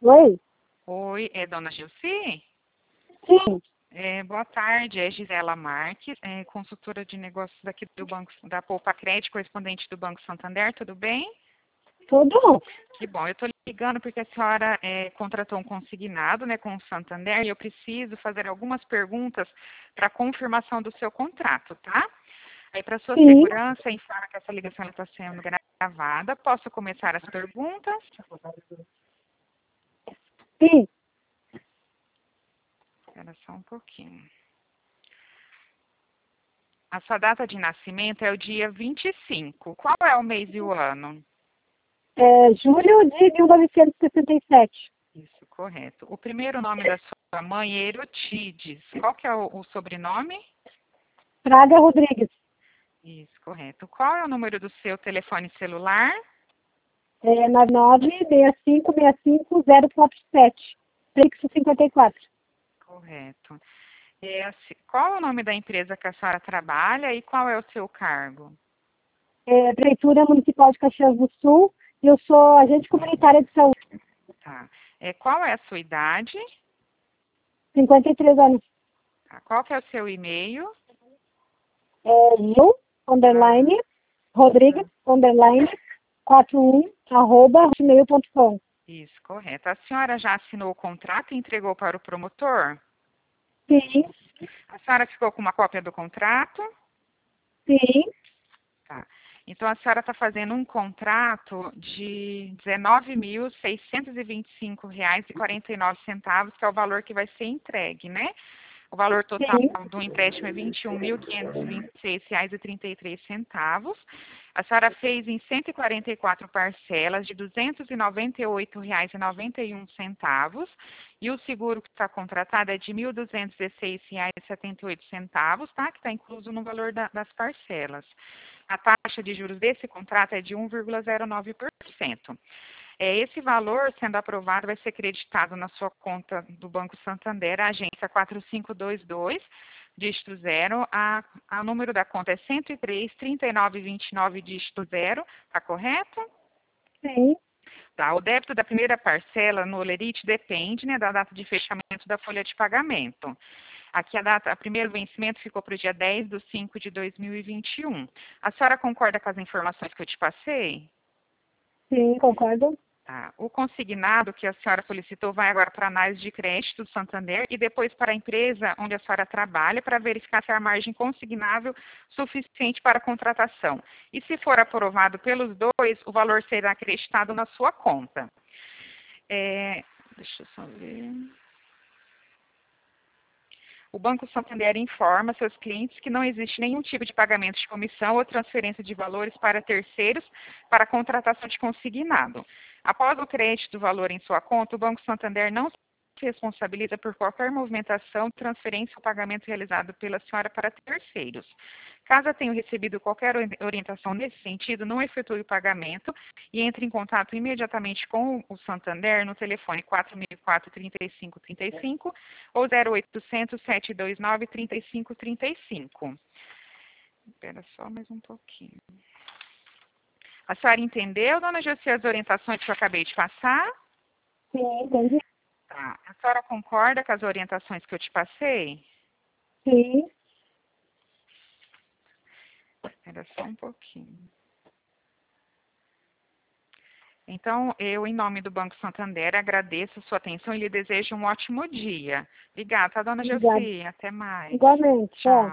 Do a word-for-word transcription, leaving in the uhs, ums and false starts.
Oi? Oi, é dona Gilci? Sim, É, boa tarde, é Gisela Marques, é, consultora de negócios daqui do Banco da Poupa Crédito, correspondente do Banco Santander, tudo bem? tudo? Que bom, eu estou ligando porque a senhora é, contratou um consignado, né, com o Santander e eu preciso fazer algumas perguntas para confirmação do seu contrato, tá? Aí, para sua Sim, segurança, informa que essa ligação está sendo gravada. Posso começar as perguntas? sim. Espera só um pouquinho. A sua data de nascimento é o dia vinte e cinco. Qual é o mês e o ano? É julho de mil novecentos e sessenta e sete. Isso, correto. O primeiro nome da sua mãe é Erotides. Qual que é o, o sobrenome? Praga Rodrigues. Isso, correto. Qual é o número do seu telefone celular? É nove nove seis cinco seis cinco zero quatro sete. Prefixo cinquenta e quatro. Correto. É, assim, qual é o nome da empresa que a senhora trabalha e qual é o seu cargo? É, Prefeitura Municipal de Caxias do Sul. E eu sou agente comunitária de saúde. Tá. É, qual é a sua idade? cinquenta e três anos. Tá. Qual que é o seu e-mail? É Gil, Ah, underline, Rodrigues, ah, underline, quarenta e um, arroba, hotmail ponto com. isso, correto. A senhora já assinou o contrato e entregou para o promotor? Sim, A senhora ficou com uma cópia do contrato? sim, Tá. Então a senhora está fazendo um contrato de dezenove mil seiscentos e vinte e cinco reais e quarenta e nove centavos, que é o valor que vai ser entregue, né? O valor total sim, do empréstimo é vinte e um mil quinhentos e vinte e seis reais e trinta e três centavos. A senhora fez em cento e quarenta e quatro parcelas de duzentos e noventa e oito reais e noventa e um centavos. E o seguro que está contratado é de mil duzentos e dezesseis reais e setenta e oito centavos, tá? Que está incluso no valor da- das parcelas. A taxa de juros desse contrato é de um vírgula zero nove por cento. É, esse valor, sendo aprovado, vai ser creditado na sua conta do Banco Santander, a agência quatro cinco dois dois, dígito zero. A, a número da conta é cento e três, trinta e nove, vinte e nove, dígito zero. Está correto? sim, Tá. O débito da primeira parcela no Olerite depende, né, da data de fechamento da folha de pagamento. Aqui a data, o primeiro vencimento ficou para o dia dez de cinco de dois mil e vinte e um. A senhora concorda com as informações que eu te passei? sim, concordo. Tá. O consignado que a senhora solicitou vai agora para a análise de crédito do Santander e depois para a empresa onde a senhora trabalha para verificar se há margem consignável suficiente para a contratação. E se for aprovado pelos dois, o valor será acreditado na sua conta. É, deixa eu só ver. O Banco Santander informa seus clientes que não existe nenhum tipo de pagamento de comissão ou transferência de valores para terceiros para a contratação de consignado. Após o crédito do valor em sua conta, o Banco Santander não se responsabiliza por qualquer movimentação, transferência ou pagamento realizado pela senhora para terceiros. Caso tenha recebido qualquer orientação nesse sentido, não efetue o pagamento e entre em contato imediatamente com o Santander no telefone quatro mil e quatro, trinta e cinco, trinta e cinco ou zero oitocentos, sete dois nove, trinta e cinco, trinta e cinco. Espera só mais um pouquinho. A senhora entendeu, dona Josi, as orientações que eu acabei de passar? Sim, entendi. Tá. A senhora concorda com as orientações que eu te passei? Sim, Espera só um pouquinho. Então, eu, em nome do Banco Santander, agradeço a sua atenção e lhe desejo um ótimo dia. Obrigada, tá, dona obrigada. Josi? Até mais. Igualmente, Tchau. tchau.